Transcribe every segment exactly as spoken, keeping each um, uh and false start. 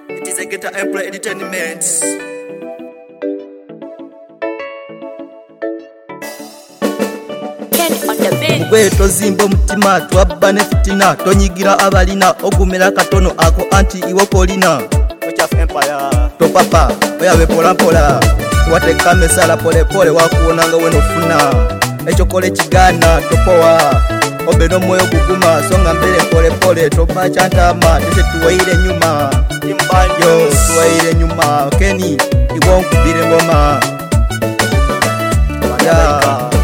It is a Ghetto Empire Entertainment. Mugwe tozimba omutima twabba ne fitina tonyigira abalina ogumira katono ako anti iwo kolina Ghetto Empire topapa oyabe pola pola wateka mesala pole pole wakuonanga weno funa ekokole kigana topowa obeno moyo guguma songa mbele pole pole topa chantama tese tuwaire nyuma imbanyo tuwaire nyuma keni iwo nkubire ngoma ya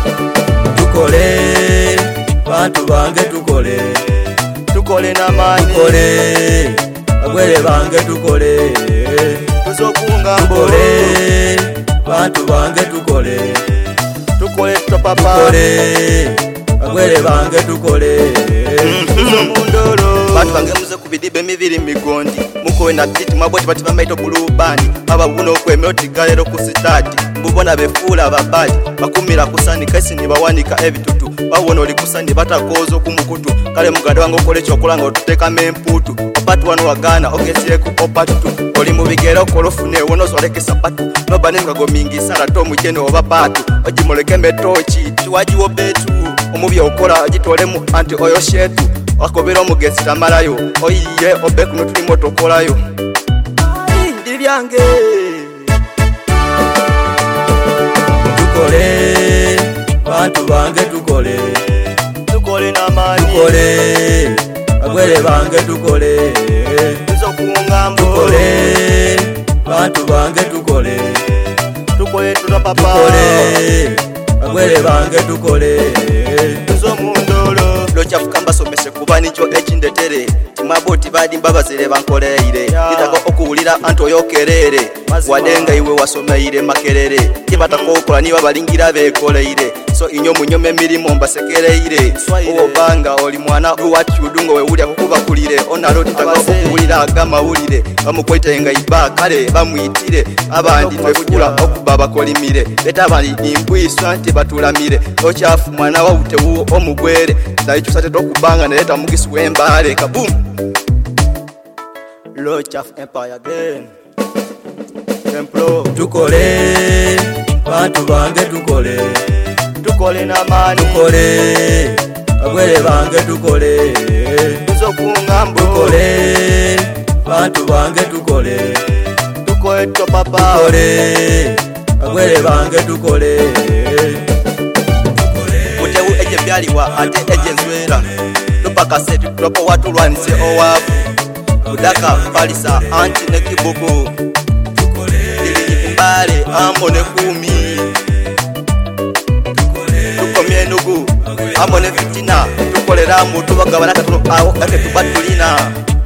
tukole bantu bange tukole tukole na mani tukole agwele bange tukole tuzokunga tukole bantu bange tukole tukole topapa tukole agwele bange tukole tuzomundoro bantu bange muze kubidibe mibiri migondi mukowe na piti maboti bati bamaito bulubani aba buno kwemero tigalero kusitati mbubona befula babali bakumira kusani kasi ni bawanika ebitutu bawona oli kusani batakozo kumukutu kale mugade wange okole kyokola nga otuteka memputu opatu wano wagana ogesire ku opatu oli mubigero kolofune wono zoleke sapatu nobane ngago mingi sala to mujene oba patu ojimoleke metochi tuwaji wo betu omubi okola agitole mu anti oyo shetu akobera omugezi tamalayo oyiye obe kuno tuli moto kolayo ndi byange tukole bantu bange tukole tukole na mani tukole agwele bange tukole tuzokunga mbo tukole bantu bange tukole tukole tutapapa tukole agwele bange tukole tuzomundolo lochafukamba somese kuba nicho ekindetere timaboti badi mbabazire bankoleire kitako okuwulira anto yokerere wadenga iwe wasomeire makerere kibatako okola niba balingira bekoleire so inyo munyome mirimo mbasekereire uwo banga oli mwana uwacyudungo we uli akukuba kulire onalo kitako okuwulira agama ulire bamukwetenga iba kale bamwitire abandi twekula okubaba kolimire beta bali imbwiswa nti batulamire ochafu mwana wa utewu omugwere daichusate dokubanga neleta mugisi wembale kabum Ghetto Empire again templo tukole bantu bange tukole tukole na mani tukole agwele bange tukole tuzokunga mbo tukole bantu bange tukole tukole topapa tukole agwele bange tukole mutewu eje byaliwa ate eje nzwera topaka setu topo watu lwanise owafu kudaka balisa anti ne kibugu tukole mbale ambo ne kumi tukomye nugu ambo ne fitina tukolera mu tubagabana katuno aho ake tubatulina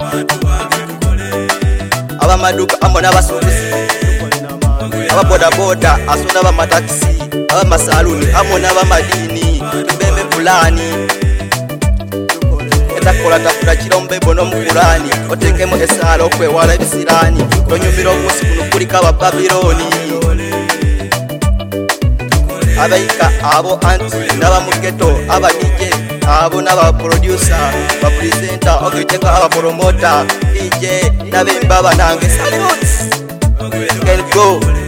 aba maduka ambo n'abasubuzi aba boda boda asunda ba mataxi aba masaluni ambo n'aba madini tubembe fulani etakola tafuna kirombe bono mukulani otekemo esala okwewala ebisirani tonyumira omusi kuno kulika aba Babiloni abaika abo anti naba mugeto aba D J abo naba producer ba presenter okiteka aba promoter D J nabe mbaba nange salute can go